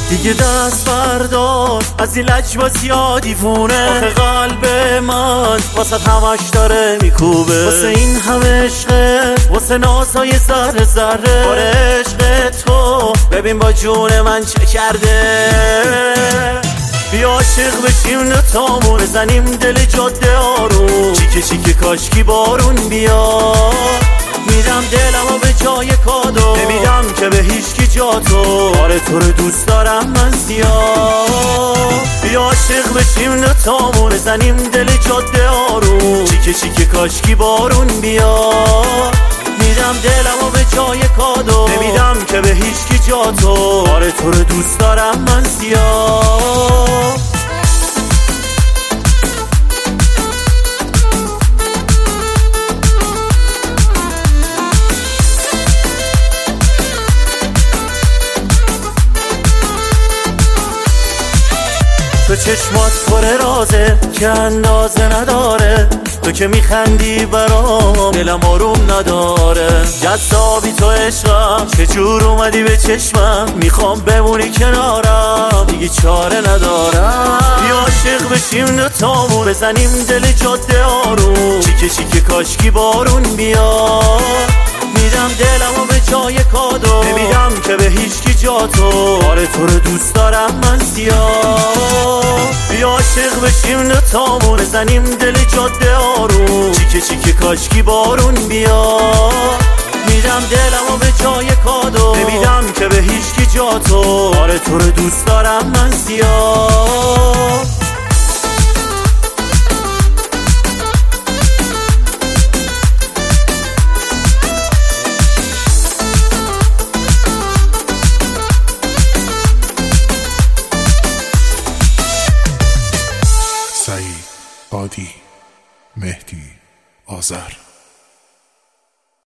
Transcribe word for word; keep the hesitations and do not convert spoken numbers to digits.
دیگه دست بردار از این لجباز یا دیوونه. آخه قلب من واسه همش داره میکوبه، واسه این همه عشقه، واسه نازهای ذره ذره. آره عشق تو ببین با جون من چه کرده. بیا عاشق بشیم دوتامون، بزنیم دل جاده آروم. چیکه چیکه کاشکی بارون بیا، میدم دلمو به جای کادو، نمیدم که به هیچکی جا تو. آره تو رو دوست دارم من زیاد. بیا عاشق بشیم دوتامون، بزنیم دل جاده آروم. چیکه چیکه کاشکی بارون بیا، میدم دلمو به جای کادو، نمیدم که به هیچکی جا تو. آره تو رو دوست دارم من زیاد. تو چشمات پر رازه که اندازه نداره، تو که میخندی برام دلم آروم نداره. جذابی تو عشقم، چجور اومدی به چشمم، میخوام بمونی کنارم دیگه چاره ندارم. بیا عاشق بشیم دوتامون، بزنیم دل جاده آروم. چیکه چیکه کاشکی بارون بیا، میدم دلمو به جای کادو، نمیدم که به هیچکی جا تو. آره تو رو دوست دارم من زیاد. بیا عاشق بشیم دوتامون، بزنیم دل جاده آروم. چیکه چیکه کاشکی بارون بیا، میدم دلمو به جای کادو، نمیدم که به هیچکی جا تو. آره تو رو دوست دارم من زیاد. سعید، هادی، مهدی، آذر.